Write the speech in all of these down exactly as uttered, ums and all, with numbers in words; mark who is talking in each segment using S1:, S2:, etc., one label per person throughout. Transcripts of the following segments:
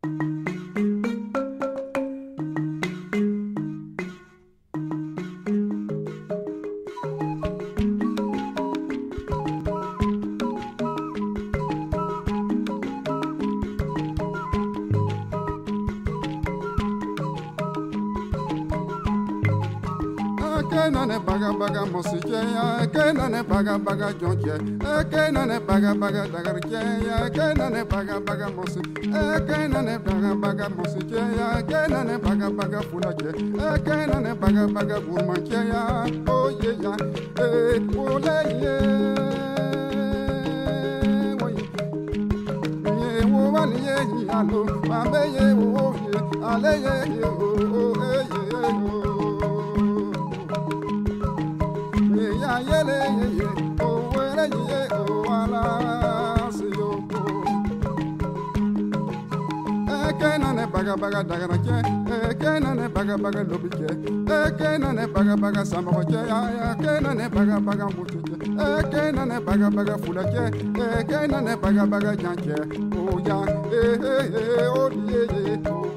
S1: Kenane baga baga mosike ya kenane baga baga jonje kenane baga baga dagarje ya kenane baga baga mosike kenane baga baga mosike ya kenane baga baga fulaje kenane baga baga gurmanche ya oye ya eh ole ye ye wo wali ye alo ambe ye wo ye ale ye o eh ye yele ye o wele ye o ala siyo kenane baga baga dagara ke kenane baga baga lobike kenane baga baga samako ke ya kenane baga baga mutike kenane baga baga fulake kenane baga baga janke o ya eh eh o ye ye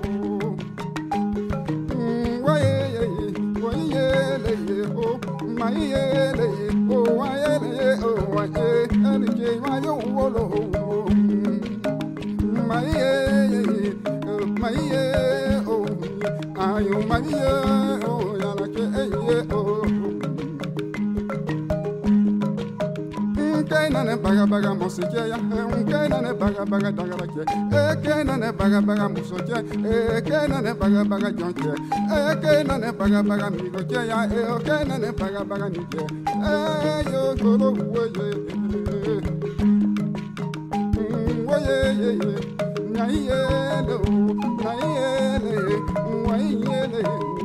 S1: o wa ye ye wa ye le ye o my yele oh yele oh ye and je my wolo my ye my ye oh ayo my ye oh ya la ke ye oh kenane baga baga mosike ya kenane baga baga dagala ke kenane baga baga musoke kenane baga baga jonke kenane baga baga migo ke ya kenane baga baga nike yo golo woye woye naye lo naye le waye le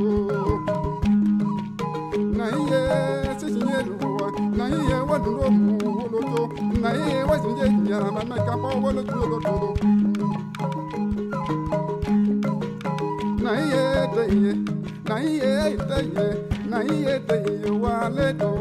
S1: naye sinye lo naye waduro mu woloto naye wasinje nyara mama kapo woloto woloto naye deye naye deye naye deye waleto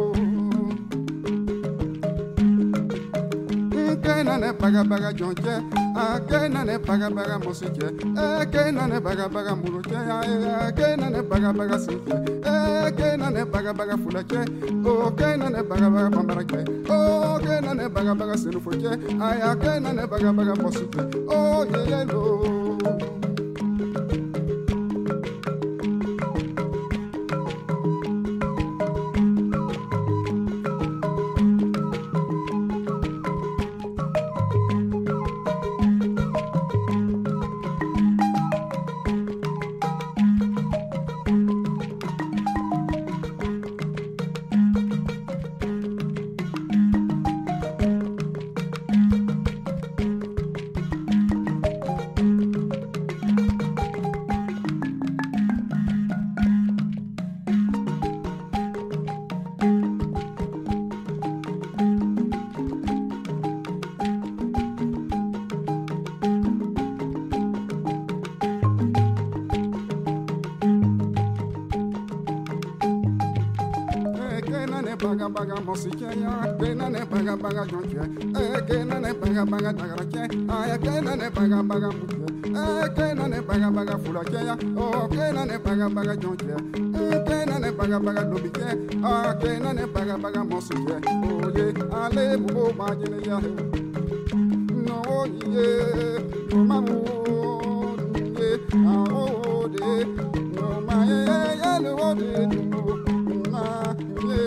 S1: kenane baga baga jonke kenane baga baga mosike kenane baga baga muruke kenane baga baga sike kenane baga baga fulake o kenane baga baga bambarake o kenane baga baga senufoke aya kenane baga baga mosike o yelo baga baga mosike ya kenane baga baga jonke kenane baga baga dagarake aya kenane baga baga mutke kenane baga baga fulake ya o kenane baga baga jonke kenane baga baga lobike ah kenane baga baga mosike oye ale bubo majene ya no ye no mamu ye ah o de no ma ye le o de na ye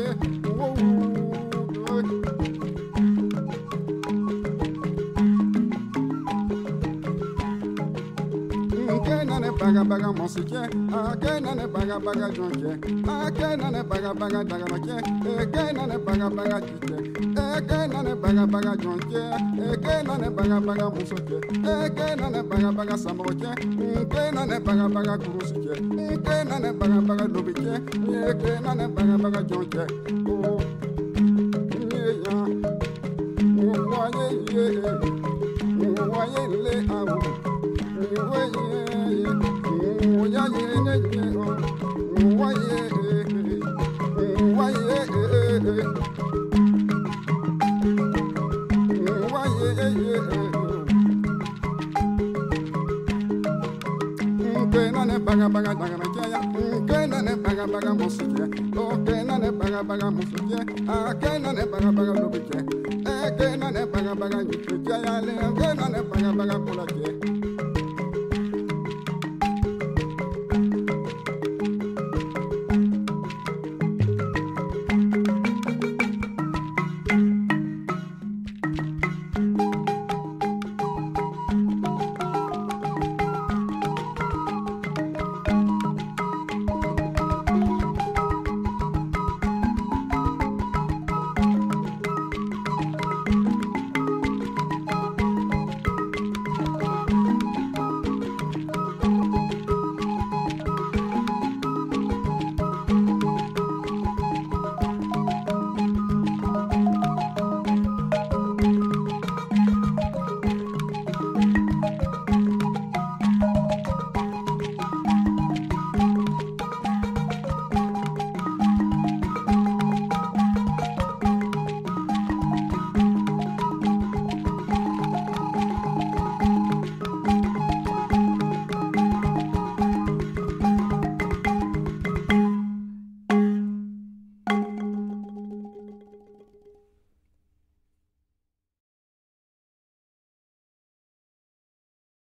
S1: kenane baga baga mosike kenane baga baga jonke kenane baga baga dagamake kenane baga baga jike kenane baga baga jonke kenane baga baga musoke kenane baga baga samoke kenane baga baga kurusike kenane baga baga lobike kenane baga baga jonke oh ya oh ye ye oh ye le awu oh ye oh ya ye ne ye oh ye oh ye oh ye nane baga baga daga na kya ya ke nane baga baga musike o ke nane baga baga musike a ke nane baga baga lobike e ke nane baga baga nyike ya le ke nane baga baga kulake